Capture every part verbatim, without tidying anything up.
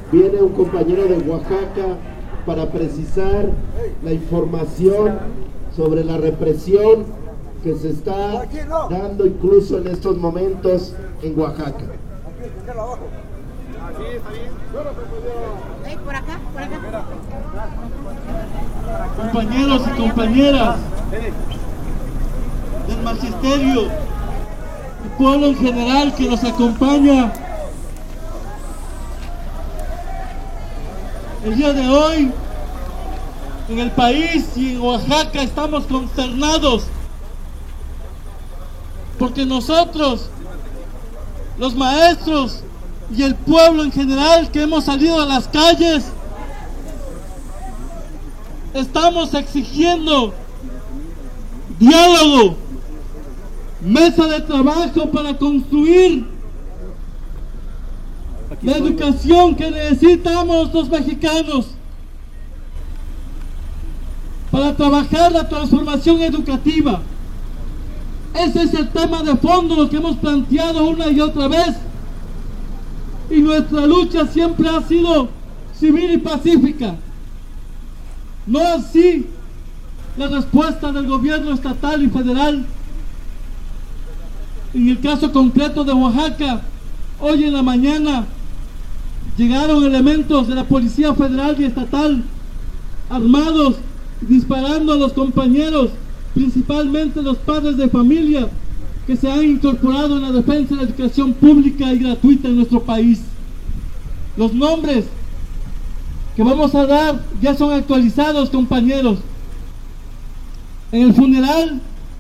Viene un compañero de Oaxaca para precisar la información sobre la represión que se está dando incluso en estos momentos en Oaxaca. Por acá, por acá. Compañeros y compañeras del magisterio, el pueblo en general que nos acompaña, el día de hoy en el país y en Oaxaca estamos consternados porque nosotros, los maestros y el pueblo en general que hemos salido a las calles, estamos exigiendo diálogo, mesa de trabajo para construir la educación que necesitamos los mexicanos, para trabajar la transformación educativa. Ese es el tema de fondo, lo que hemos planteado una y otra vez, y nuestra lucha siempre ha sido civil y pacífica. No así la respuesta del gobierno estatal y federal. En el caso concreto de Oaxaca, hoy en la mañana llegaron elementos de la Policía Federal y Estatal armados, disparando a los compañeros, principalmente los padres de familia que se han incorporado en la defensa de la educación pública y gratuita en nuestro país. Los nombres que vamos a dar ya son actualizados, compañeros. En el funeral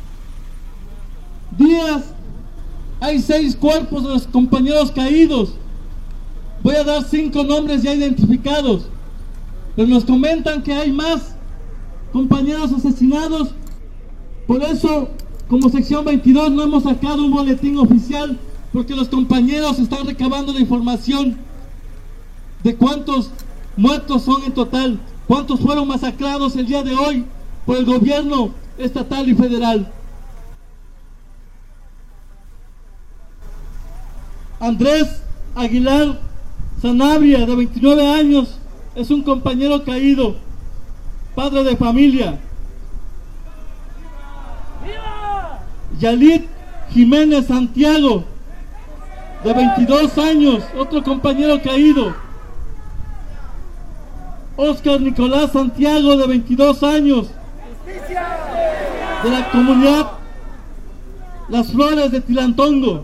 Díaz hay seis cuerpos de los compañeros caídos. Voy a dar cinco nombres ya identificados, pero nos comentan que hay más compañeros asesinados. Por eso, como sección veintidós, no hemos sacado un boletín oficial, porque los compañeros están recabando la información de cuántos muertos son en total, cuántos fueron masacrados el día de hoy por el gobierno estatal y federal. Andrés Aguilar Sanabria, de veintinueve años, es un compañero caído, padre de familia. Yalit Jiménez Santiago, de veintidós años, otro compañero caído. Oscar Nicolás Santiago, de veintidós años, de la comunidad Las Flores de Tilantongo.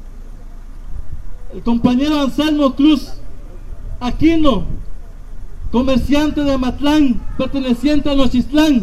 El compañero Anselmo Cruz Aquino, comerciante de Amatlán, perteneciente a Nochistlán.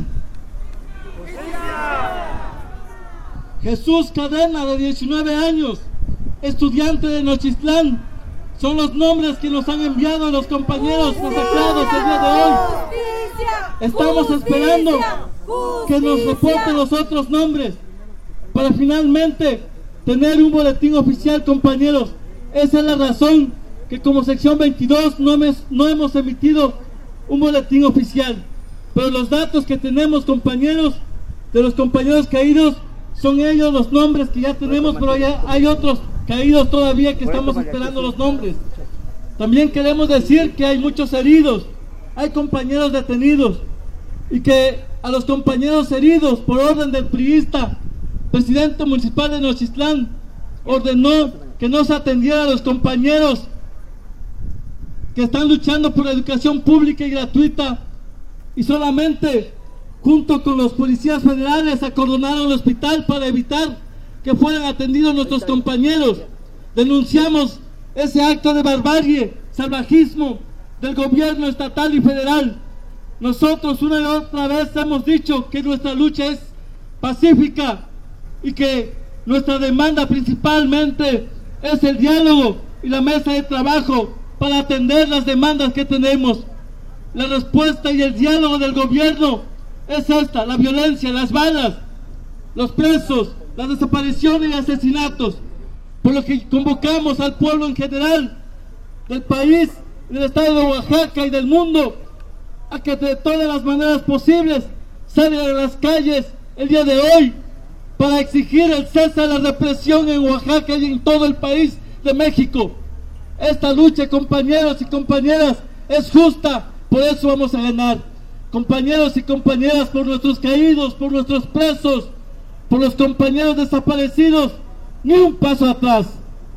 Jesús Cadena, de diecinueve años, estudiante de Nochistlán. Son los nombres que nos han enviado los compañeros masacrados el día de hoy. Estamos esperando que nos reporten los otros nombres para finalmente tener un boletín oficial, compañeros. Esa es la razón que como sección veintidós no, me, no hemos emitido un boletín oficial. Pero los datos que tenemos, compañeros, de los compañeros caídos, son ellos los nombres que ya tenemos, pero ya hay otros caídos todavía que estamos esperando los nombres. También queremos decir que hay muchos heridos, hay compañeros detenidos, y que a los compañeros heridos, por orden del priista, presidente municipal de Nochistlán, ordenó que no se atendiera a los compañeros que están luchando por la educación pública y gratuita, y solamente junto con los policías federales acordonaron el hospital para evitar que fueran atendidos nuestros compañeros. Denunciamos ese acto de barbarie, salvajismo del gobierno estatal y federal. Nosotros una y otra vez hemos dicho que nuestra lucha es pacífica y que nuestra demanda principalmente es el diálogo y la mesa de trabajo para atender las demandas que tenemos. La respuesta y el diálogo del gobierno es esta: la violencia, las balas, los presos, las desapariciones y asesinatos. Por lo que convocamos al pueblo en general del país, del estado de Oaxaca y del mundo, a que de todas las maneras posibles salgan a las calles el día de hoy para exigir el cese de la represión en Oaxaca y en todo el país de México. Esta lucha, compañeros y compañeras, es justa, por eso vamos a ganar. Compañeros y compañeras, por nuestros caídos, por nuestros presos, por los compañeros desaparecidos, ni un paso atrás.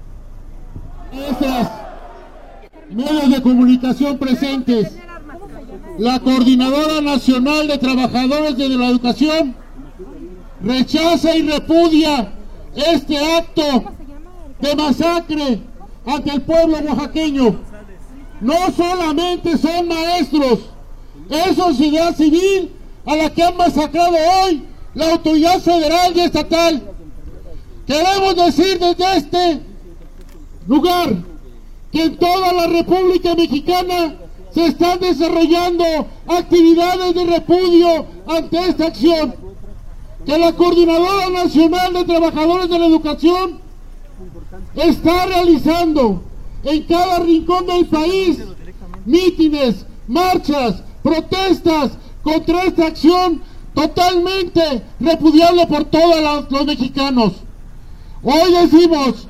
Nuestras medios de comunicación presentes, la Coordinadora Nacional de Trabajadores de la Educación rechaza y repudia este acto de masacre ante el pueblo oaxaqueño. No solamente son maestros, es sociedad civil a la que han masacrado hoy la autoridad federal y estatal. Queremos decir desde este lugar que en toda la República Mexicana se están desarrollando actividades de repudio ante esta acción, que la Coordinadora Nacional de Trabajadores de la Educación está realizando en cada rincón del país mítines, marchas, protestas contra esta acción totalmente repudiable por todos los, los mexicanos. Hoy decimos,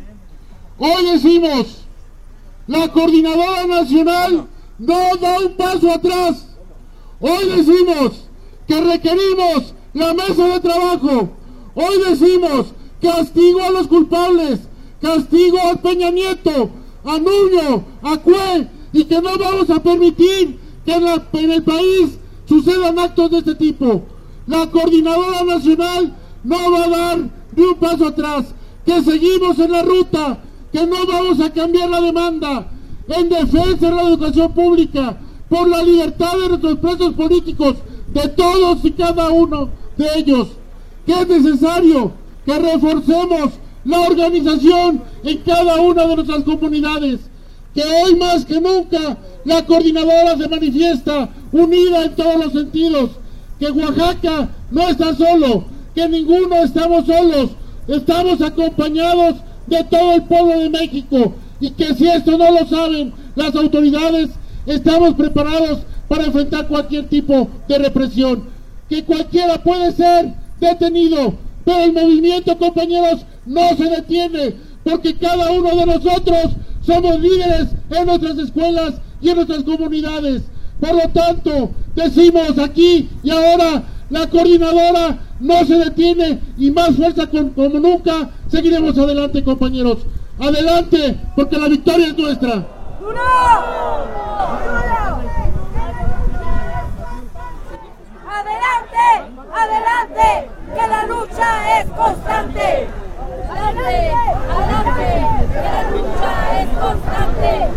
hoy decimos, la Coordinadora Nacional no da un paso atrás. Hoy decimos que requerimos la mesa de trabajo. Hoy decimos castigo a los culpables, castigo a Peña Nieto, a Nuño, a Cue, y que no vamos a permitir que en, la, en el país sucedan actos de este tipo. La Coordinadora Nacional no va a dar ni un paso atrás, que seguimos en la ruta, que no vamos a cambiar la demanda en defensa de la educación pública, por la libertad de nuestros presos políticos, de todos y cada uno de ellos, que es necesario que reforcemos la organización en cada una de nuestras comunidades, que hoy más que nunca la coordinadora se manifiesta unida en todos los sentidos, que Oaxaca no está solo, que ninguno estamos solos, estamos acompañados de todo el pueblo de México, y que si esto no lo saben las autoridades, estamos preparados para enfrentar cualquier tipo de represión, que cualquiera puede ser detenido, pero el movimiento, compañeros, no se detiene, porque cada uno de nosotros somos líderes en nuestras escuelas y en nuestras comunidades. Por lo tanto, decimos aquí y ahora, la coordinadora no se detiene, y más fuerza con, como nunca, seguiremos adelante, compañeros. Adelante, porque la victoria es nuestra. ¡Duro! ¡Duro! ¡Adelante! ¡Adelante! ¡Que la lucha es constante! ¡Adelante! ¡Adelante! ¡Que la lucha es constante!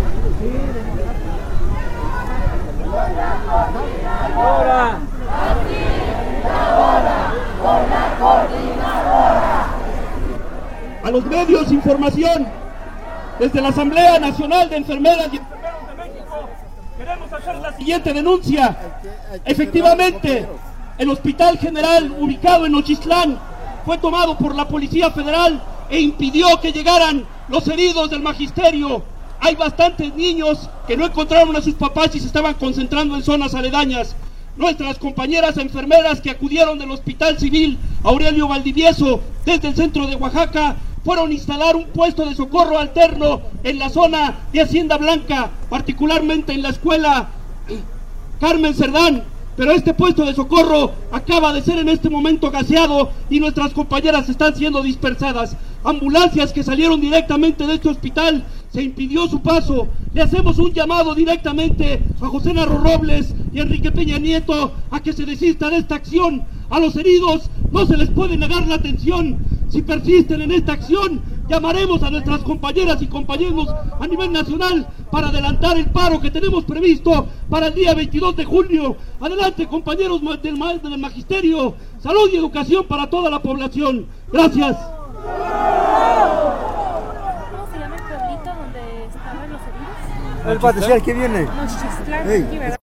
Con la coordinadora, así ahora, con la coordinadora. A los medios, información. Desde la Asamblea Nacional de Enfermeras y Enfermeros de México queremos hacer la siguiente denuncia. Efectivamente, el Hospital General ubicado en Nochistlán fue tomado por la Policía Federal e impidió que llegaran los heridos del magisterio. Hay bastantes niños que no encontraron a sus papás y se estaban concentrando en zonas aledañas. Nuestras compañeras enfermeras que acudieron del Hospital Civil Aurelio Valdivieso desde el centro de Oaxaca fueron a instalar un puesto de socorro alterno en la zona de Hacienda Blanca, particularmente en la escuela Carmen Cerdán, pero este puesto de socorro acaba de ser en este momento gaseado y nuestras compañeras están siendo dispersadas. Ambulancias que salieron directamente de este hospital, se impidió su paso. Le hacemos un llamado directamente a José Narro Robles y a Enrique Peña Nieto a que se desistan de esta acción. A los heridos no se les puede negar la atención. Si persisten en esta acción, llamaremos a nuestras compañeras y compañeros a nivel nacional para adelantar el paro que tenemos previsto para el día veintidós de junio. Adelante, compañeros del, del magisterio. Salud y educación para toda la población. Gracias. ¿Cómo se llama el pueblito donde estaban los heridos? El patricial que viene. Nochistlán, Hey. aquí, ¿verdad?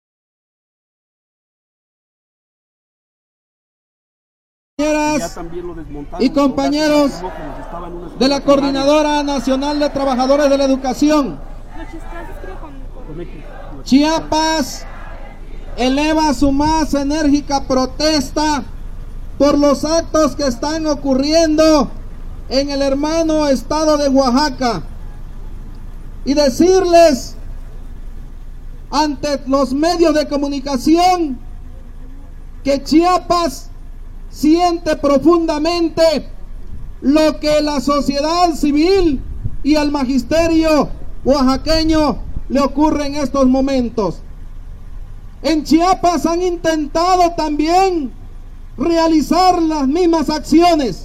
Y compañeros de la Coordinadora Nacional de Trabajadores de la Educación, Nochistlán se escribe con, con... Chiapas eleva su más enérgica protesta por los actos que están ocurriendo en el hermano estado de Oaxaca. y decirles ante los medios de comunicación que Chiapas siente profundamente lo que la sociedad civil y al magisterio oaxaqueño le ocurre en estos momentos. En Chiapas han intentado también realizar las mismas acciones.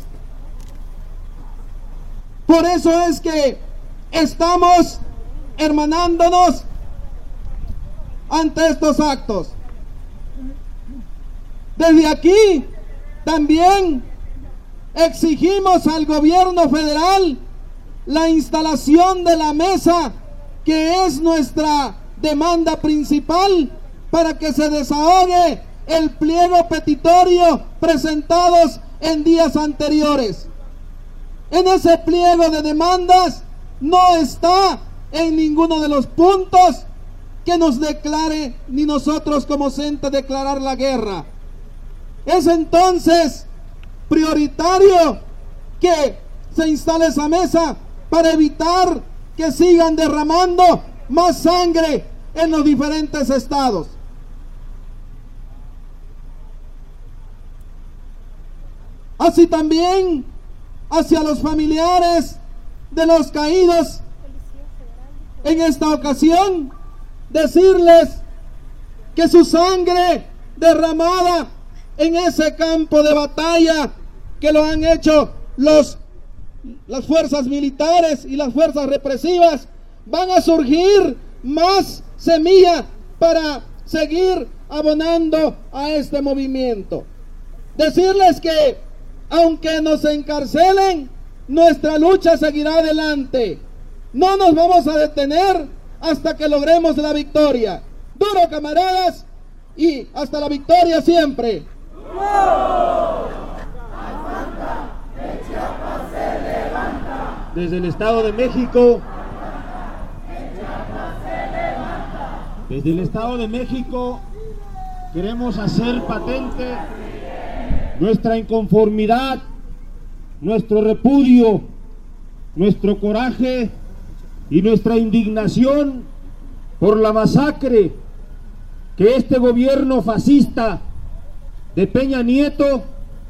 Por eso es que estamos hermanándonos ante estos actos. Desde aquí también exigimos al gobierno federal la instalación de la mesa, que es nuestra demanda principal, para que se desahogue el pliego petitorio presentados en días anteriores. En ese pliego de demandas no está en ninguno de los puntos que nos declare, ni nosotros como C E N T E declarar la guerra. Es entonces prioritario que se instale esa mesa para evitar que sigan derramando más sangre en los diferentes estados. Así también hacia los familiares de los caídos, en esta ocasión decirles que su sangre derramada en ese campo de batalla que lo han hecho los, las fuerzas militares y las fuerzas represivas, van a surgir más semilla para seguir abonando a este movimiento. Decirles que aunque nos encarcelen, nuestra lucha seguirá adelante. No nos vamos a detener hasta que logremos la victoria. Duro, camaradas, y hasta la victoria siempre. Desde el Estado de México, desde el Estado de México queremos hacer patente nuestra inconformidad, nuestro repudio, nuestro coraje y nuestra indignación por la masacre que este gobierno fascista de Peña Nieto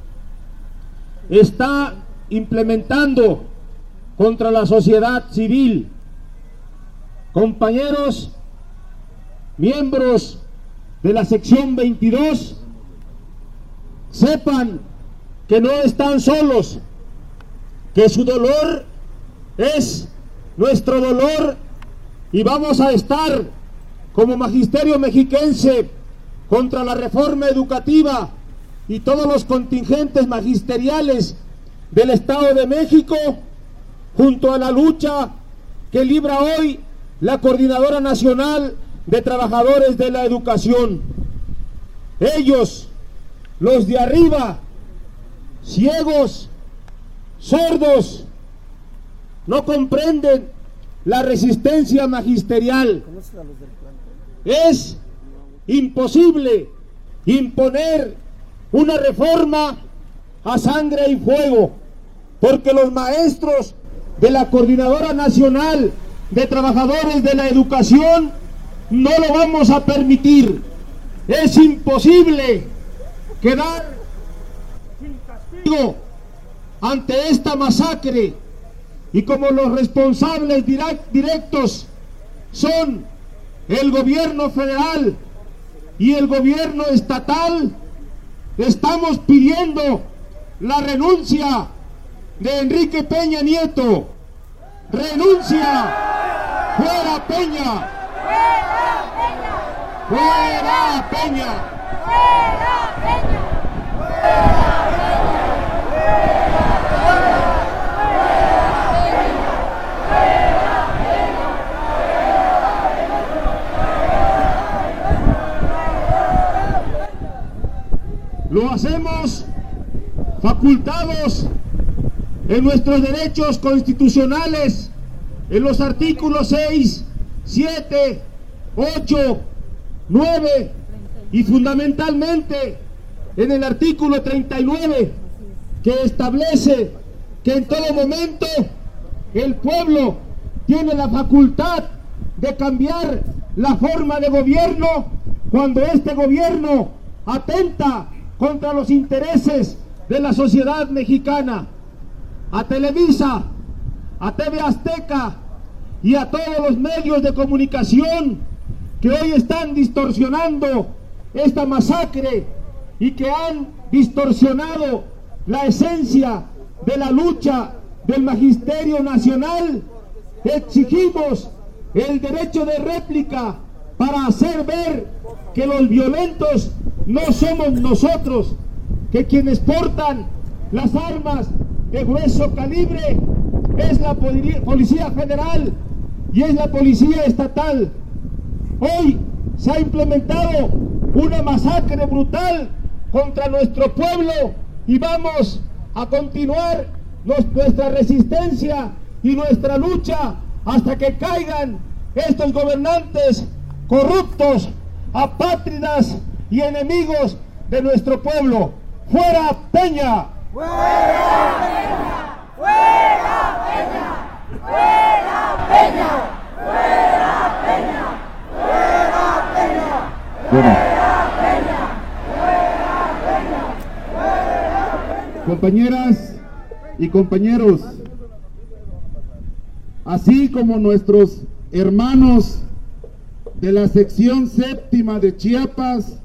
está implementando contra la sociedad civil. Compañeros, miembros de la sección veintidós, sepan que no están solos, que su dolor es nuestro dolor, y vamos a estar como magisterio mexiquense contra la reforma educativa y todos los contingentes magisteriales del Estado de México, junto a la lucha que libra hoy la Coordinadora Nacional de Trabajadores de la Educación. Ellos, los de arriba, ciegos, sordos, no comprenden la resistencia magisterial. Es imposible imponer una reforma a sangre y fuego, porque los maestros de la Coordinadora Nacional de Trabajadores de la Educación no lo vamos a permitir. Es imposible quedar sin castigo ante esta masacre, y como los responsables directos son el gobierno federal y el gobierno estatal, estamos pidiendo la renuncia de Enrique Peña Nieto. ¡Renuncia! ¡Fuera Peña! ¡Fuera Peña! ¡Fuera Peña! ¡Fuera Peña! ¡Fuera Peña! Lo hacemos facultados en nuestros derechos constitucionales, en los artículos seis, siete, ocho, nueve y fundamentalmente en el artículo treinta y nueve, que establece que en todo momento el pueblo tiene la facultad de cambiar la forma de gobierno cuando este gobierno atenta contra los intereses de la sociedad mexicana. A Televisa, a T V Azteca y a todos los medios de comunicación que hoy están distorsionando esta masacre y que han distorsionado la esencia de la lucha del Magisterio Nacional, exigimos el derecho de réplica para hacer ver que los violentos no somos nosotros, que quienes portan las armas de grueso calibre es la Policía Federal y es la Policía Estatal. Hoy se ha implementado una masacre brutal contra nuestro pueblo y vamos a continuar nuestra resistencia y nuestra lucha hasta que caigan estos gobernantes corruptos, apátridas y enemigos de nuestro pueblo. ¡Fuera Peña! ¡Fuera Peña! ¡Fuera Peña! ¡Fuera Peña! ¡Fuera Peña! ¡Fuera Peña! ¡Fuera Peña! ¡Fuera Peña! Compañeras y compañeros, así como nuestros hermanos de la sección séptima de Chiapas,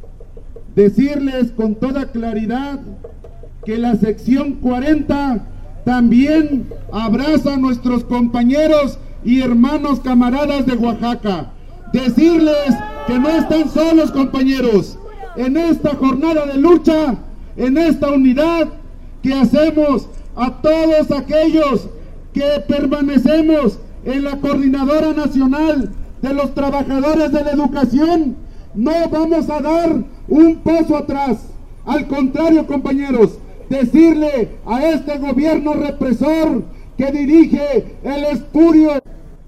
decirles con toda claridad que la sección cuarenta también abraza a nuestros compañeros y hermanos camaradas de Oaxaca. Decirles que no están solos, compañeros, en esta jornada de lucha, en esta unidad que hacemos a todos aquellos que permanecemos en la Coordinadora Nacional de los Trabajadores de la Educación. No vamos a dar un paso atrás. Al contrario, compañeros, decirle a este gobierno represor que dirige el espurio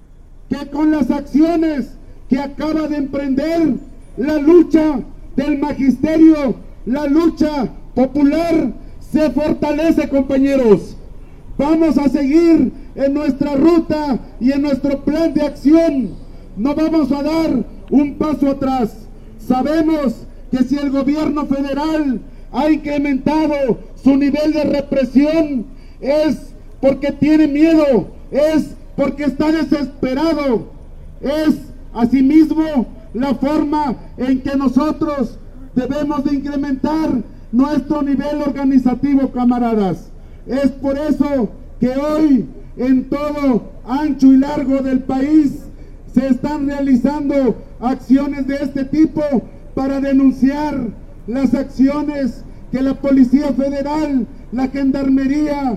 que con las acciones que acaba de emprender la lucha del magisterio, la lucha popular, se fortalece, compañeros. Vamos a seguir en nuestra ruta y en nuestro plan de acción. No vamos a dar un paso atrás. Sabemos que si el gobierno federal ha incrementado su nivel de represión es porque tiene miedo, es porque está desesperado. Es asimismo la forma en que nosotros debemos de incrementar nuestro nivel organizativo, camaradas. Es por eso que hoy en todo ancho y largo del país se están realizando acciones de este tipo para denunciar las acciones que la Policía Federal, la Gendarmería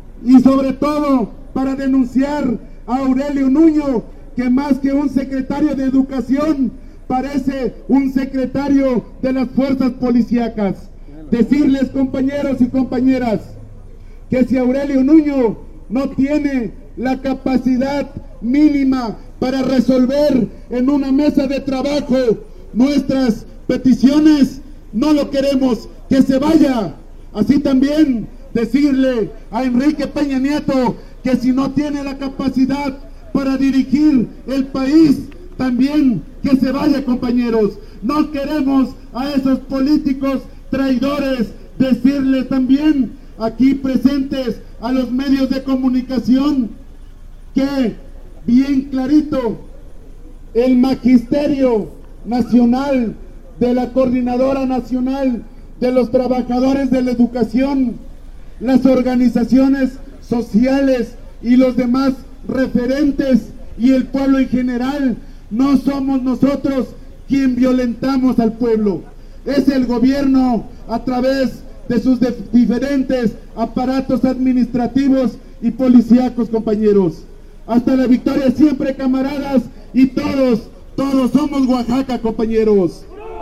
y sobre todo para denunciar a Aurelio Nuño, que más que un secretario de Educación parece un secretario de las fuerzas policíacas. Decirles, compañeros y compañeras, que si Aurelio Nuño no tiene la capacidad mínima para resolver en una mesa de trabajo nuestras peticiones, no lo queremos, que se vaya. Así también decirle a Enrique Peña Nieto que si no tiene la capacidad para dirigir el país, también que se vaya, compañeros. No queremos a esos políticos traidores. Decirle también aquí presentes a los medios de comunicación que bien clarito el Magisterio Nacional de la Coordinadora Nacional de los Trabajadores de la Educación, las organizaciones sociales y los demás referentes y el pueblo en general, no somos nosotros quien violentamos al pueblo. Es el gobierno a través de sus de diferentes aparatos administrativos y policíacos, compañeros. Hasta la victoria siempre, camaradas, y todos, todos somos Oaxaca, compañeros.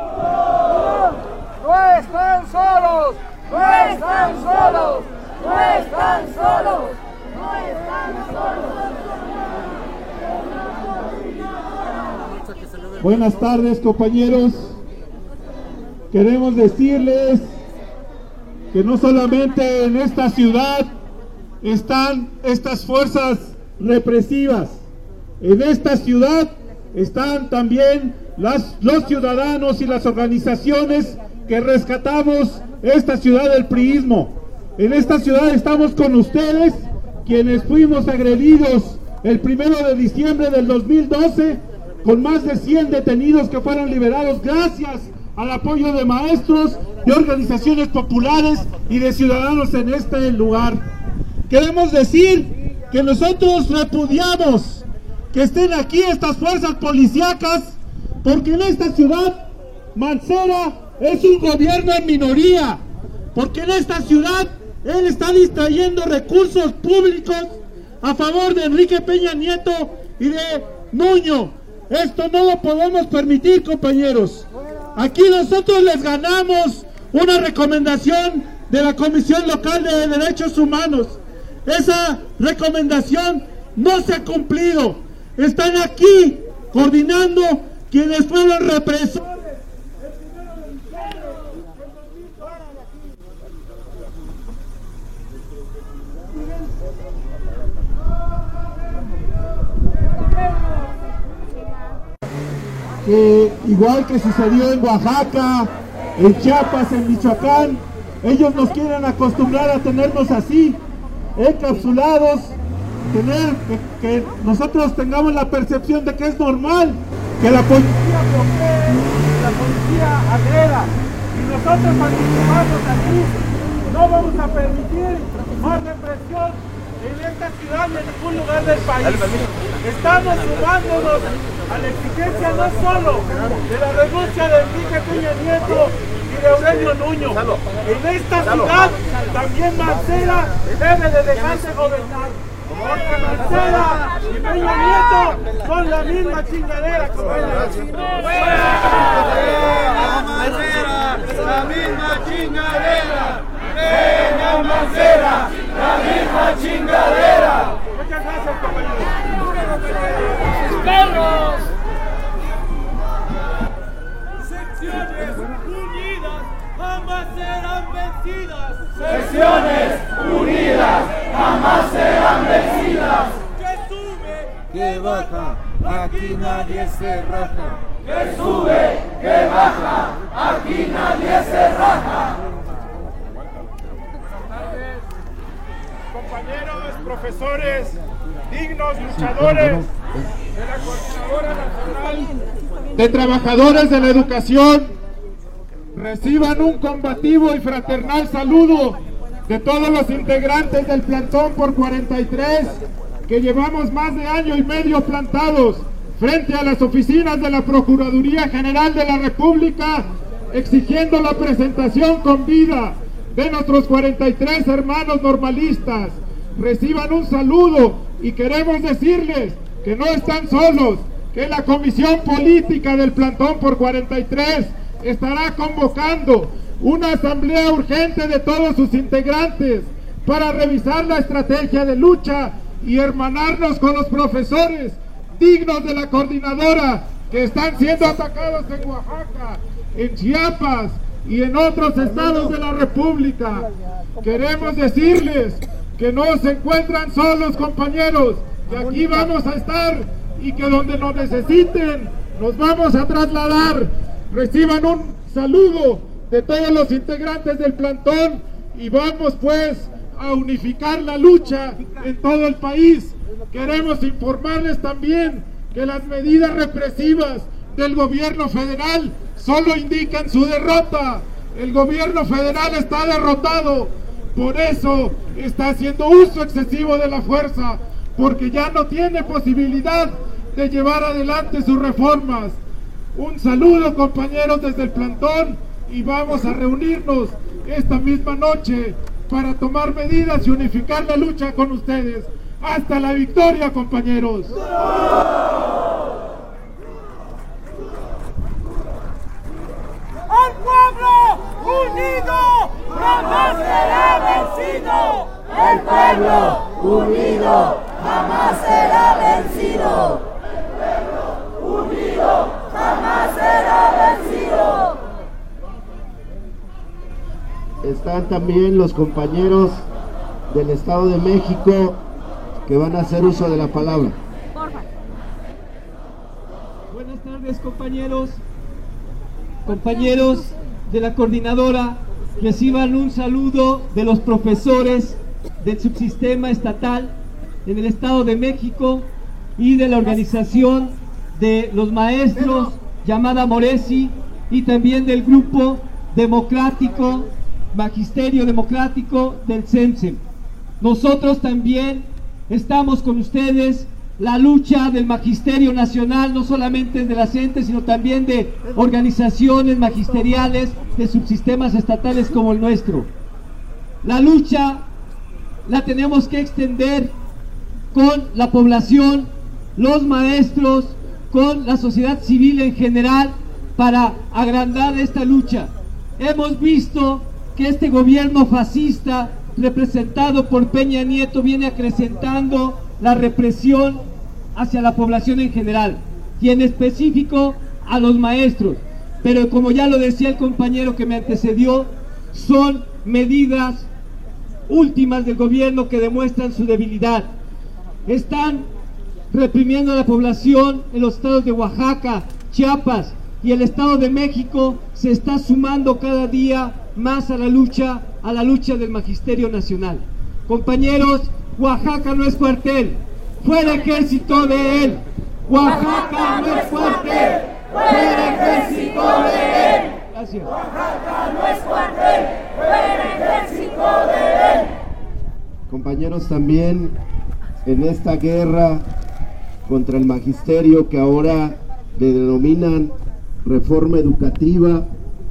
No están solos, no están solos, no están solos, no están solos. Buenas tardes, compañeros. Queremos decirles que no solamente en esta ciudad están estas fuerzas represivas, En esta ciudad están también las, los ciudadanos y las organizaciones que rescatamos esta ciudad del priismo. En esta ciudad estamos con ustedes, quienes fuimos agredidos el primero de diciembre del dos mil doce, con más de cien detenidos que fueron liberados gracias al apoyo de maestros, de organizaciones populares y de ciudadanos en este lugar. Queremos decir que nosotros repudiamos que estén aquí estas fuerzas policíacas, porque en esta ciudad Mancera es un gobierno en minoría, porque en esta ciudad él está distrayendo recursos públicos a favor de Enrique Peña Nieto y de Nuño. Esto no lo podemos permitir, compañeros. Aquí nosotros les ganamos una recomendación de la Comisión Local de Derechos Humanos. Esa recomendación no se ha cumplido. Están aquí coordinando quienes fueron represores. Que igual que sucedió en Oaxaca, en Chiapas, en Michoacán, ellos nos quieren acostumbrar a tenernos así, encapsulados, tener que, que nosotros tengamos la percepción de que es normal que la policía bloquee, que la policía agreda, y nosotros participamos aquí. No vamos a permitir más represión en esta ciudad ni en ningún lugar del país. Estamos sumándonos a la exigencia no solo de la renuncia de Enrique Peña Nieto y de Aurelio Nuño. En esta ciudad también Mancera debe de dejarse gobernar, porque Mancera y Peña Nieto son la misma chingadera. Mancera, la misma chingadera. Peña Mancera, la misma chingadera. Muchas gracias, compañeros. ¡Perros! Secciones unidas jamás serán vencidas. Secciones unidas jamás serán vencidas. Que sube, que baja, aquí nadie se raja. Que sube, que baja, aquí nadie se raja. Compañeros, profesores, dignos luchadores de la Coordinadora Nacional de Trabajadores de la Educación, reciban un combativo y fraternal saludo de todos los integrantes del plantón por cuarenta y tres, que llevamos más de año y medio plantados frente a las oficinas de la Procuraduría General de la República, exigiendo la presentación con vida de nuestros cuarenta y tres hermanos normalistas. Reciban un saludo y queremos decirles que no están solos, que la Comisión Política del Plantón por cuarenta y tres estará convocando una asamblea urgente de todos sus integrantes para revisar la estrategia de lucha y hermanarnos con los profesores dignos de la coordinadora que están siendo atacados en Oaxaca, en Chiapas y en otros estados de la República. Queremos decirles que no se encuentran solos, compañeros, que aquí vamos a estar y que donde nos necesiten nos vamos a trasladar. Reciban un saludo de todos los integrantes del plantón y vamos pues a unificar la lucha en todo el país. Queremos informarles también que las medidas represivas del gobierno federal solo indican su derrota. El gobierno federal está derrotado, por eso está haciendo uso excesivo de la fuerza, porque ya no tiene posibilidad de llevar adelante sus reformas. Un saludo, compañeros, desde el plantón, y vamos a reunirnos esta misma noche para tomar medidas y unificar la lucha con ustedes. ¡Hasta la victoria, compañeros! ¡Al pueblo unido jamás será vencido! El pueblo unido jamás será vencido. El pueblo unido Jamás será vencido. Están también los compañeros del Estado de México que van a hacer uso de la palabra. compañeros, compañeros de la coordinadora, reciban un saludo de los profesores del subsistema estatal en el Estado de México y de la organización de los maestros llamada Moresi y también del grupo democrático, Magisterio Democrático del CEMSEM. Nosotros también estamos con ustedes. La lucha del Magisterio Nacional, no solamente de la CENTE, sino también de organizaciones magisteriales de subsistemas estatales como el nuestro. La lucha la tenemos que extender con la población, los maestros, con la sociedad civil en general, para agrandar esta lucha. Hemos visto que este gobierno fascista, representado por Peña Nieto, viene acrecentando la represión hacia la población en general y en específico a los maestros, pero como ya lo decía el compañero que me antecedió, son medidas últimas del gobierno que demuestran su debilidad. Están reprimiendo a la población en los estados de Oaxaca, Chiapas y el Estado de México. Se está sumando cada día más a la lucha, a la lucha del Magisterio Nacional. Compañeros, Oaxaca no es cuartel, fuera ejército de él. Oaxaca no es cuartel, fuera ejército de él. Gracias. Oaxaca no es cuartel, fuera ejército de él. Compañeros, también en esta guerra contra el magisterio que ahora le denominan reforma educativa,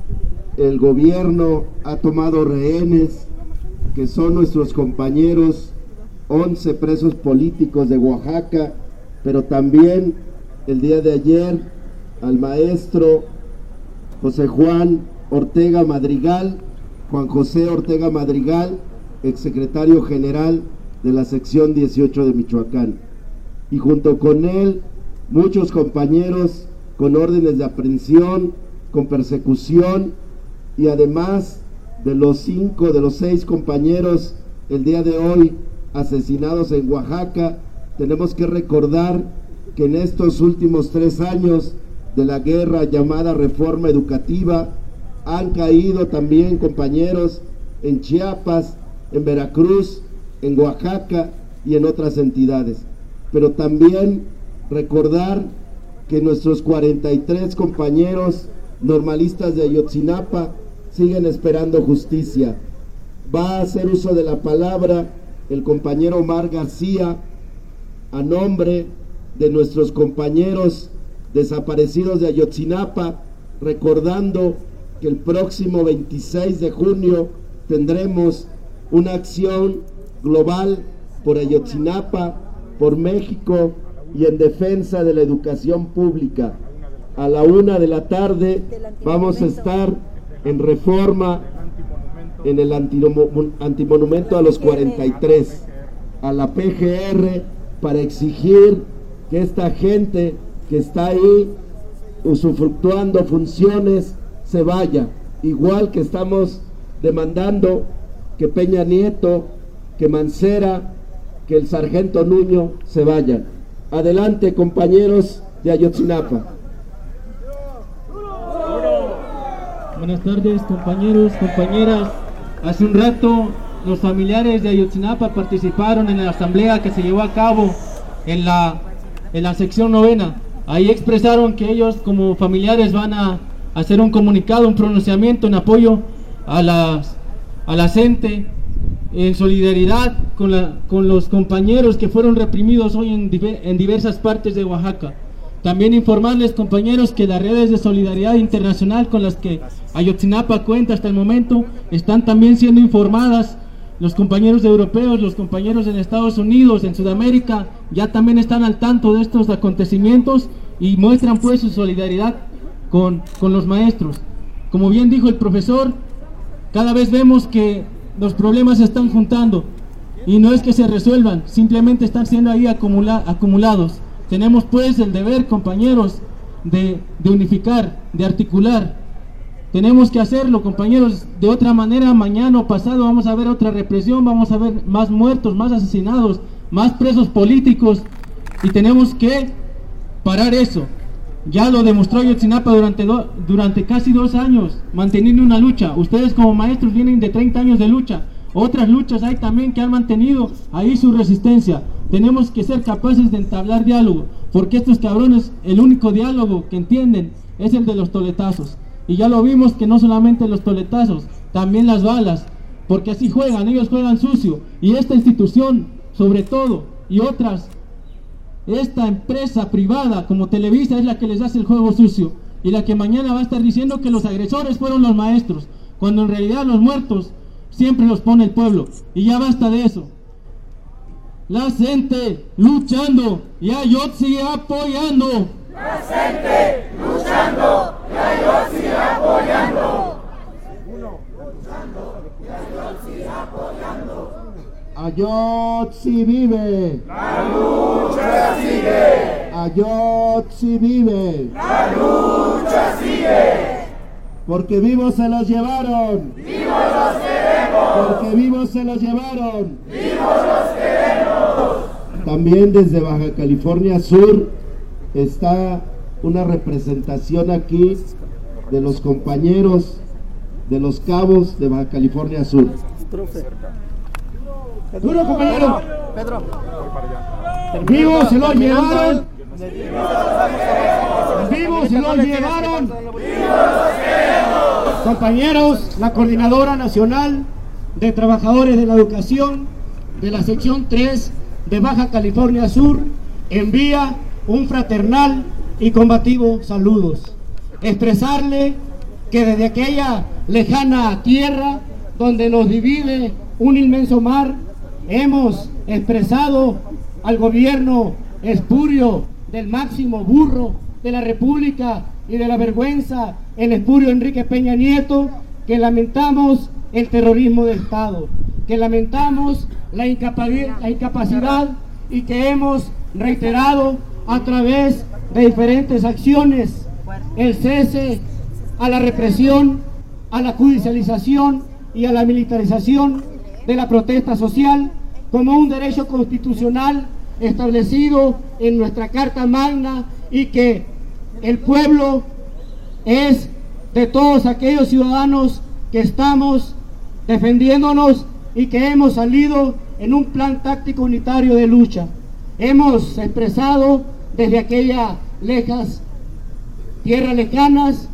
el gobierno ha tomado rehenes, que son nuestros compañeros, once presos políticos de Oaxaca, pero también el día de ayer al maestro José Juan Ortega Madrigal, Juan José Ortega Madrigal, exsecretario general de la sección dieciocho de Michoacán, y junto con él muchos compañeros con órdenes de aprehensión, con persecución, y además de los cinco, de los seis compañeros el día de hoy asesinados en Oaxaca, tenemos que recordar que en estos últimos tres años de la guerra llamada reforma educativa han caído también compañeros en Chiapas, en Veracruz, en Oaxaca y en otras entidades. Pero también recordar que nuestros cuarenta y tres compañeros normalistas de Ayotzinapa siguen esperando justicia. Va a hacer uso de la palabra el compañero Omar García a nombre de nuestros compañeros desaparecidos de Ayotzinapa, recordando que el próximo veintiséis de junio tendremos una acción global por Ayotzinapa, por México y en defensa de la educación pública. A la una de la tarde vamos a estar en Reforma, en el antimonumento a los cuarenta y tres, a la P G R, para exigir que esta gente que está ahí usufructuando funciones se vaya, igual que estamos demandando que Peña Nieto, que Mancera, que el sargento Nuño se vayan. Adelante, compañeros de Ayotzinapa. Buenas tardes, compañeros, compañeras. Hace un rato los familiares de Ayotzinapa participaron en la asamblea que se llevó a cabo en la, en la sección novena. Ahí expresaron que ellos como familiares van a hacer un comunicado, un pronunciamiento en apoyo a las a la CENTE, en solidaridad con, la, con los compañeros que fueron reprimidos hoy en, diver, en diversas partes de Oaxaca. También informarles, compañeros, que las redes de solidaridad internacional con las que Ayotzinapa cuenta hasta el momento están también siendo informadas. Los compañeros europeos, los compañeros en Estados Unidos, en Sudamérica, ya también están al tanto de estos acontecimientos y muestran pues su solidaridad con, con los maestros. Como bien dijo el profesor, cada vez vemos que los problemas se están juntando y no es que se resuelvan, simplemente están siendo ahí acumula, acumulados. Tenemos pues el deber, compañeros, de, de unificar, de articular. Tenemos que hacerlo, compañeros, de otra manera mañana o pasado vamos a ver otra represión, vamos a ver más muertos, más asesinados, más presos políticos, y tenemos que parar eso. Ya lo demostró Ayotzinapa durante, do, durante casi dos años, manteniendo una lucha. Ustedes como maestros vienen de treinta años de lucha. Otras luchas hay también que han mantenido ahí su resistencia. Tenemos que ser capaces de entablar diálogo, porque estos cabrones, el único diálogo que entienden es el de los toletazos. Y ya lo vimos que no solamente los toletazos, también las balas, porque así juegan, ellos juegan sucio. Y esta institución, sobre todo, y otras, esta empresa privada como Televisa es la que les hace el juego sucio, y la que mañana va a estar diciendo que los agresores fueron los maestros, cuando en realidad los muertos siempre los pone el pueblo. Y ya basta de eso. La gente luchando y Ayotzi apoyando. La gente luchando y Ayotzi apoyando. Ayotzi vive. La lucha sigue. Ayotzi vive. La lucha sigue. Porque vivos se los llevaron. ¡Vivos los queremos! Porque vivos se los llevaron. ¡Vivos los queremos! También desde Baja California Sur está una representación aquí de los compañeros de los cabos de Baja California Sur. Duro, compañero. Pedro. Vivos se los llevaron. Vivos se los llevaron. Compañeros, la Coordinadora Nacional de Trabajadores de la Educación de la sección tres de Baja California Sur envía un fraternal y combativo saludos. Expresarle que desde aquella lejana tierra donde nos divide un inmenso mar, hemos expresado al gobierno espurio del máximo burro de la República y de la vergüenza, el espurio Enrique Peña Nieto, que lamentamos el terrorismo de Estado, que lamentamos la incapacidad, la incapacidad y que hemos reiterado a través de diferentes acciones el cese a la represión, a la judicialización y a la militarización de la protesta social como un derecho constitucional establecido en nuestra Carta Magna, y que el pueblo es de todos aquellos ciudadanos que estamos defendiéndonos y que hemos salido en un plan táctico unitario de lucha. Hemos expresado desde aquellas lejas tierras lejanas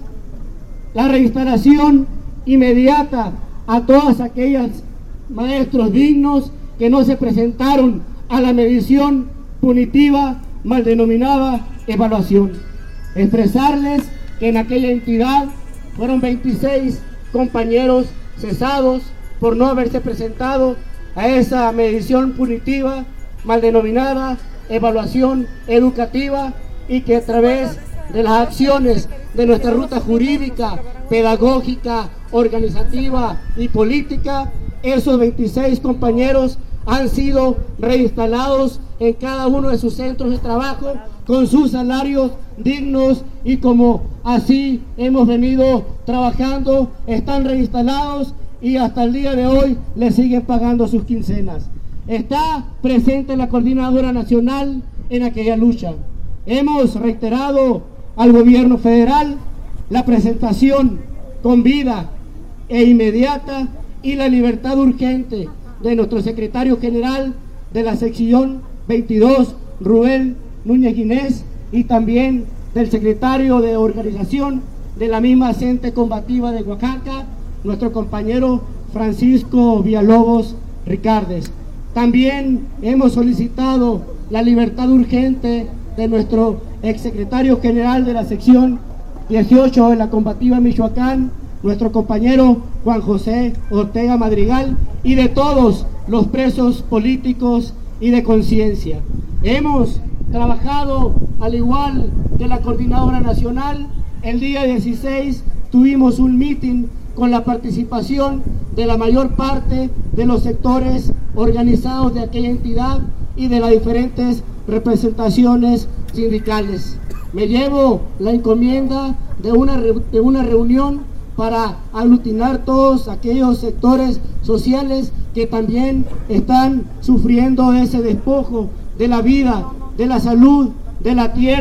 la reinstalación inmediata a todas aquellas maestros dignos que no se presentaron a la medición punitiva mal denominada evaluación. Expresarles que en aquella entidad fueron veintiséis compañeros cesados por no haberse presentado a esa medición punitiva mal denominada evaluación educativa, y que a través de las acciones de nuestra ruta jurídica, pedagógica, organizativa y política, esos veintiséis compañeros han sido reinstalados en cada uno de sus centros de trabajo con sus salarios dignos, y como así hemos venido trabajando, están reinstalados y hasta el día de hoy les siguen pagando sus quincenas. Está presente la Coordinadora Nacional en aquella lucha. Hemos reiterado al gobierno federal la presentación con vida e inmediata y la libertad urgente de nuestro secretario general de la sección veintidós, Rubén Núñez Guinés, y también del secretario de organización de la misma Cente Combativa de Oaxaca, nuestro compañero Francisco Villalobos Ricardes. También hemos solicitado la libertad urgente de nuestro exsecretario general de la sección dieciocho de la Combativa Michoacán, nuestro compañero Juan José Ortega Madrigal, y de todos los presos políticos y de conciencia. Hemos trabajado al igual que la Coordinadora Nacional. El día dieciséis tuvimos un meeting con la participación de la mayor parte de los sectores organizados de aquella entidad y de las diferentes representaciones sindicales. Me llevo la encomienda de una, de una reunión para aglutinar todos aquellos sectores sociales que también están sufriendo ese despojo de la vida, de la salud, de la tierra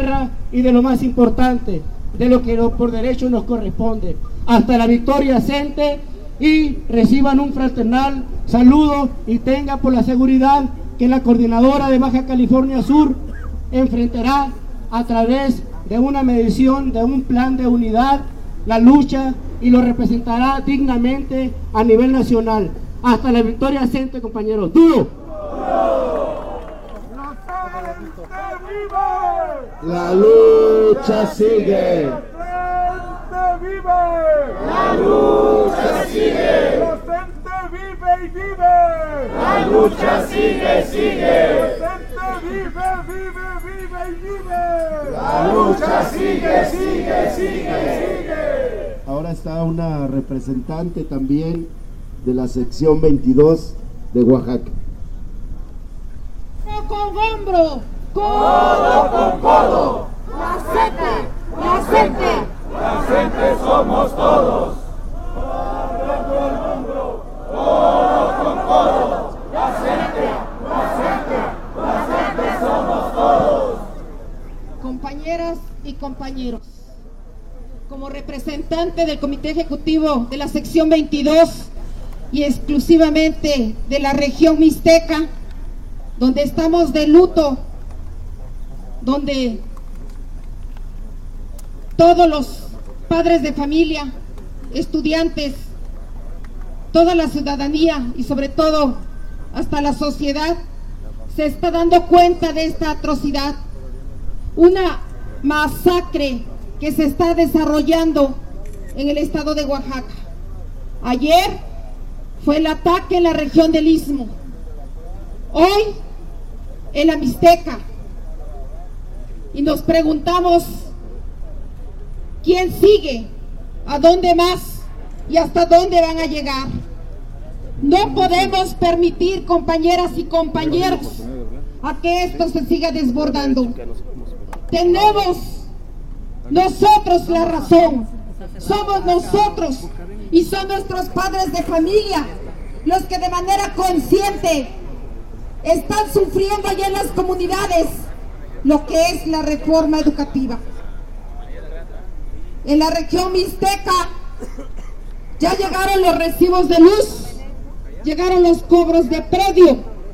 y de lo más importante, de lo que por derecho nos corresponde. Hasta la victoria Cente, y reciban un fraternal saludo y tengan por la seguridad que la coordinadora de Baja California Sur enfrentará a través de una medición, de un plan de unidad, la lucha, y lo representará dignamente a nivel nacional. Hasta la victoria Cente, compañeros. ¡Duro! La lucha sigue. La lucha sigue. La gente vive y vive. La lucha sigue, sigue. La gente vive, vive, vive y vive. La lucha sigue, sigue, sigue, sigue. Ahora está una representante también de la sección veintidós de Oaxaca. Con hombro, codo con codo. La gente, la gente. La gente somos todos. Codo con hombro, codo con codo. La gente, la gente, la gente somos todos. Compañeras y compañeros, como representante del Comité Ejecutivo de la sección veintidós y exclusivamente de la región mixteca, donde estamos de luto, donde todos los padres de familia, estudiantes, toda la ciudadanía y sobre todo hasta la sociedad se está dando cuenta de esta atrocidad, una masacre que se está desarrollando en el estado de Oaxaca. Ayer fue el ataque en la región del Istmo, hoy en la Mixteca, y nos preguntamos quién sigue, a dónde más y hasta dónde van a llegar. No podemos permitir, compañeras y compañeros, a que esto se siga desbordando. Tenemos nosotros la razón, somos nosotros y son nuestros padres de familia los que de manera consciente están sufriendo allá en las comunidades lo que es la reforma educativa. En la región mixteca ya llegaron los recibos de luz, llegaron los cobros de predio,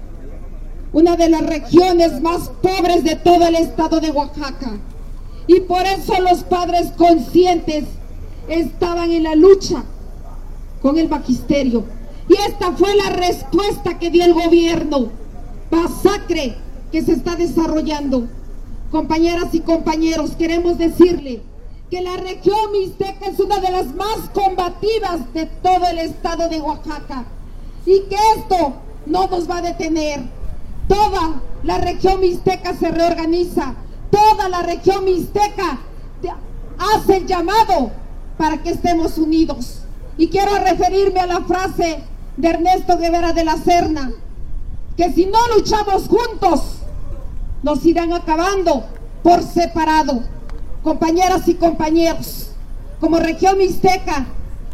una de las regiones más pobres de todo el estado de Oaxaca, y por eso los padres conscientes estaban en la lucha con el magisterio, y esta fue la respuesta que dio el gobierno. Masacre que se está desarrollando. Compañeras y compañeros, queremos decirle que la región mixteca es una de las más combativas de todo el estado de Oaxaca, y que esto no nos va a detener. Toda la región mixteca se reorganiza, toda la región mixteca hace el llamado para que estemos unidos. Y quiero referirme a la frase de Ernesto Guevara de la Serna, que si no luchamos juntos, nos irán acabando por separado. Compañeras y compañeros, como región mixteca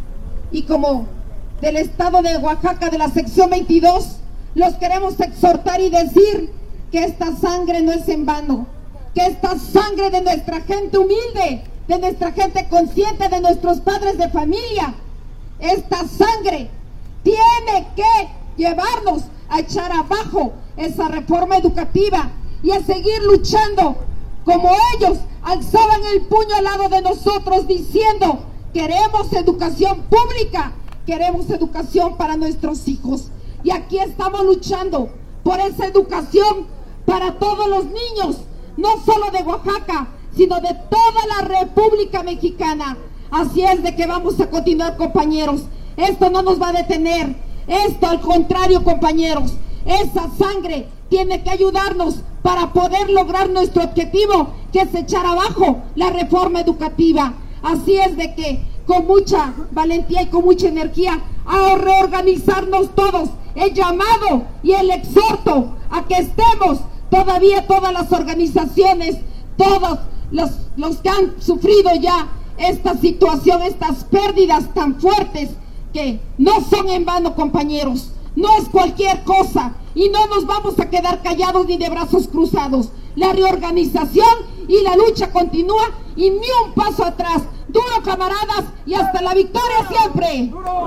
y como del estado de Oaxaca, de la sección veintidós, los queremos exhortar y decir que esta sangre no es en vano, que esta sangre de nuestra gente humilde, de nuestra gente consciente, de nuestros padres de familia, esta sangre tiene que llevarnos a echar abajo esa reforma educativa y a seguir luchando como ellos alzaban el puño al lado de nosotros diciendo: queremos educación pública, queremos educación para nuestros hijos. Y aquí estamos luchando por esa educación para todos los niños, no solo de Oaxaca, sino de toda la República Mexicana. Así es de que vamos a continuar, compañeros. Esto no nos va a detener. Esto, al contrario, compañeros, esa sangre tiene que ayudarnos para poder lograr nuestro objetivo, que es echar abajo la reforma educativa. Así es de que con mucha valentía y con mucha energía a reorganizarnos todos, el llamado y el exhorto a que estemos todavía todas las organizaciones, todos los, los que han sufrido ya esta situación, estas pérdidas tan fuertes, que no son en vano, compañeros, no es cualquier cosa, y no nos vamos a quedar callados ni de brazos cruzados. La reorganización y la lucha continúa y ni un paso atrás. Duro, camaradas, y hasta la victoria siempre.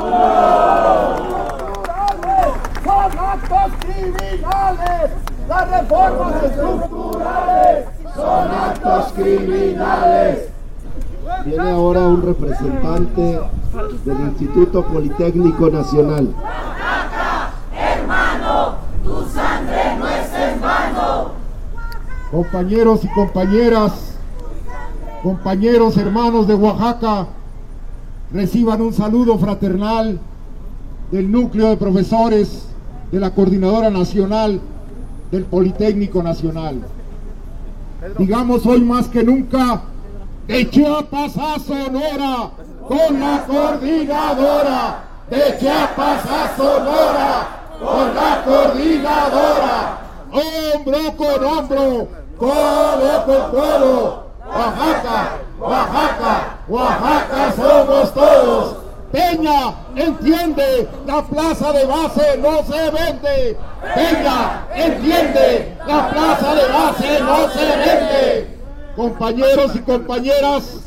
Son actos criminales, las reformas estructurales son actos criminales. Viene ahora un representante del Instituto Politécnico Nacional. Oaxaca, hermano, tu sangre no es en vano. Compañeros y compañeras, compañeros hermanos de Oaxaca, reciban un saludo fraternal del núcleo de profesores de la Coordinadora Nacional del Politécnico Nacional. Digamos hoy más que nunca, de Chiapas a Sonora, con la Coordinadora, de Chiapas a Sonora, con la Coordinadora, hombro con hombro, codo con codo, Oaxaca, Oaxaca, Oaxaca somos todos. Peña, entiende, la plaza de base no se vende. Peña, entiende, la plaza de base no se vende. Compañeros y compañeras,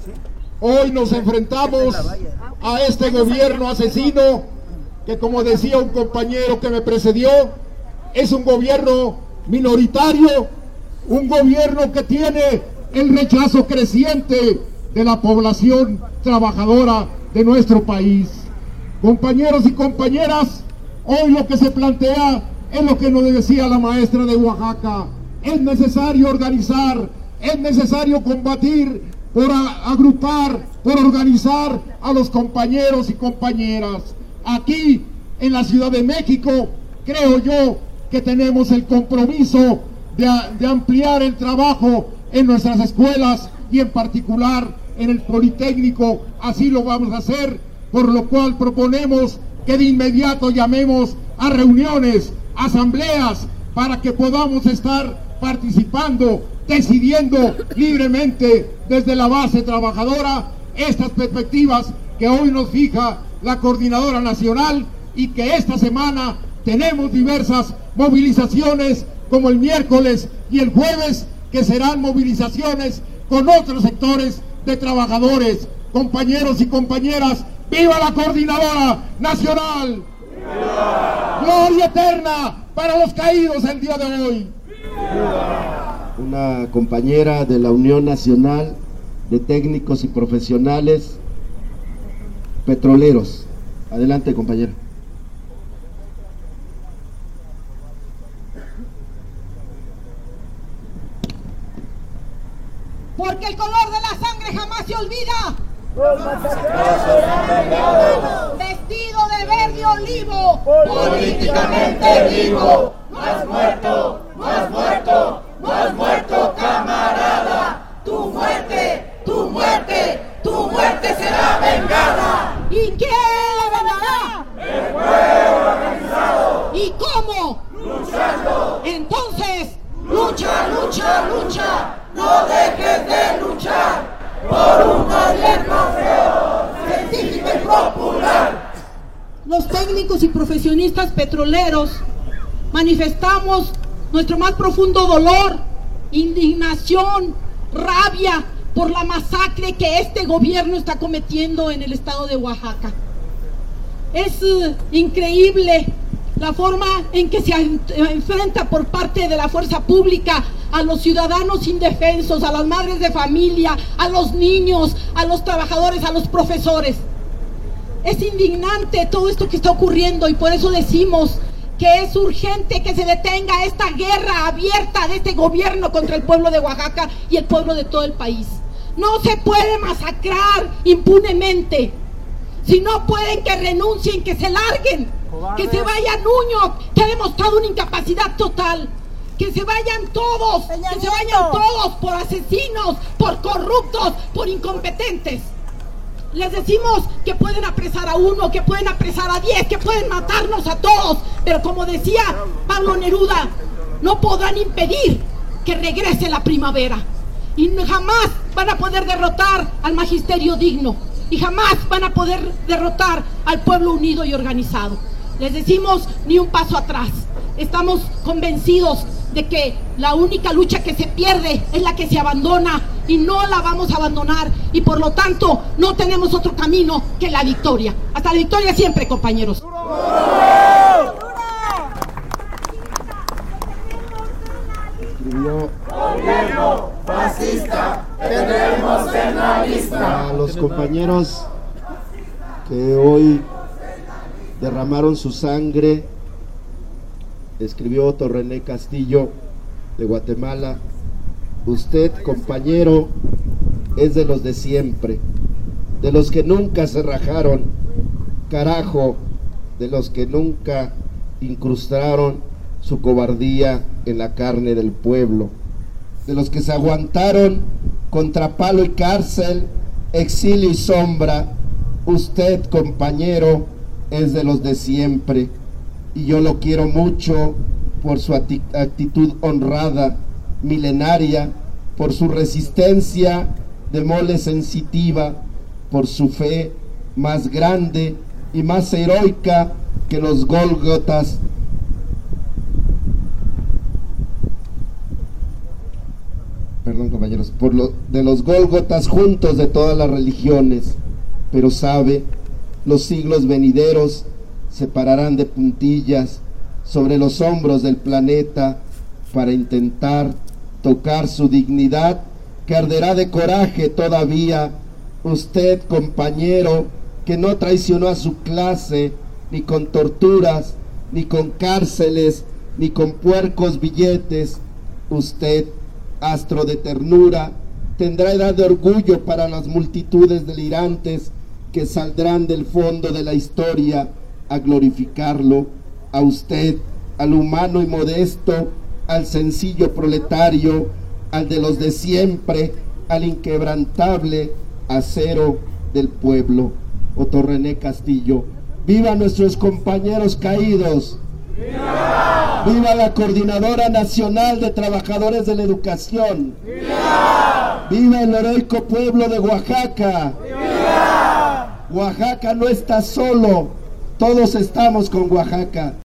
hoy nos enfrentamos a este gobierno asesino que, como decía un compañero que me precedió, es un gobierno minoritario, un gobierno que tiene el rechazo creciente de la población trabajadora de nuestro país. Compañeros y compañeras, hoy lo que se plantea es lo que nos decía la maestra de Oaxaca. Es necesario organizar, es necesario combatir por agrupar, por organizar a los compañeros y compañeras. Aquí en la Ciudad de México, creo yo que tenemos el compromiso de, de ampliar el trabajo en nuestras escuelas y en particular en el Politécnico. Así lo vamos a hacer, por lo cual proponemos que de inmediato llamemos a reuniones, asambleas, para que podamos estar participando, decidiendo libremente desde la base trabajadora estas perspectivas que hoy nos fija la Coordinadora Nacional, y que esta semana tenemos diversas movilizaciones como el miércoles y el jueves, que serán movilizaciones con otros sectores de trabajadores. Compañeros y compañeras, ¡viva la Coordinadora Nacional! ¡Viva! ¡Gloria eterna para los caídos el día de hoy! ¡Viva! Una compañera de la Unión Nacional de Técnicos y Profesionales Petroleros. Adelante, compañera. Porque el color de la sangre jamás se olvida. Los masacrados serán vengados. Vestido de verde olivo, políticamente vivo. No has muerto, no has muerto, no has muerto, camarada. Tu muerte, tu muerte, tu muerte será vengada. ¿Y quién la vengará? El pueblo organizado. ¿Y cómo? Luchando. Entonces, lucha, lucha, lucha. No dejes de luchar por un gobierno feo, científico y popular. Los técnicos y profesionistas petroleros manifestamos nuestro más profundo dolor, indignación, rabia por la masacre que este gobierno está cometiendo en el estado de Oaxaca. Es uh, increíble la forma en que se enfrenta por parte de la fuerza pública a los ciudadanos indefensos, a las madres de familia, a los niños, a los trabajadores, a los profesores. Es indignante todo esto que está ocurriendo, y por eso decimos que es urgente que se detenga esta guerra abierta de este gobierno contra el pueblo de Oaxaca y el pueblo de todo el país. No se puede masacrar impunemente. Si no pueden, que renuncien, que se larguen. Que se vaya Nuño, que ha demostrado una incapacidad total. Que se vayan todos, que se vayan todos por asesinos, por corruptos, por incompetentes. Les decimos que pueden apresar a uno, que pueden apresar a diez, que pueden matarnos a todos. Pero como decía Pablo Neruda, no podrán impedir que regrese la primavera. Y jamás van a poder derrotar al magisterio digno. Y jamás van a poder derrotar al pueblo unido y organizado. Les decimos, ni un paso atrás. Estamos convencidos de que la única lucha que se pierde es la que se abandona, y no la vamos a abandonar, y por lo tanto no tenemos otro camino que la victoria. Hasta la victoria siempre, compañeros. Gobierno fascista, tendremos en la lista. A los compañeros que hoy derramaron su sangre, escribió Otto René Castillo de Guatemala: usted, compañero, es de los de siempre, de los que nunca se rajaron, carajo, de los que nunca incrustaron su cobardía en la carne del pueblo, de los que se aguantaron contra palo y cárcel, exilio y sombra. Usted, compañero, es de los de siempre, y yo lo quiero mucho por su actitud honrada, milenaria, por su resistencia de mole sensitiva, por su fe más grande y más heroica que los Gólgotas. Perdón, compañeros, por lo de los Gólgotas juntos de todas las religiones. Pero sabe, los siglos venideros se pararán de puntillas sobre los hombros del planeta para intentar tocar su dignidad, que arderá de coraje todavía. Usted, compañero, que no traicionó a su clase, ni con torturas, ni con cárceles, ni con puercos billetes. Usted, astro de ternura, tendrá edad de orgullo para las multitudes delirantes que saldrán del fondo de la historia a glorificarlo. A usted, al humano y modesto, al sencillo proletario, al de los de siempre, al inquebrantable acero del pueblo. Otto René Castillo. ¡Viva nuestros compañeros caídos! ¡Viva! ¡Viva la Coordinadora Nacional de Trabajadores de la Educación! ¡Viva! ¡Viva el heroico pueblo de Oaxaca! ¡Viva! Oaxaca no está solo, todos estamos con Oaxaca.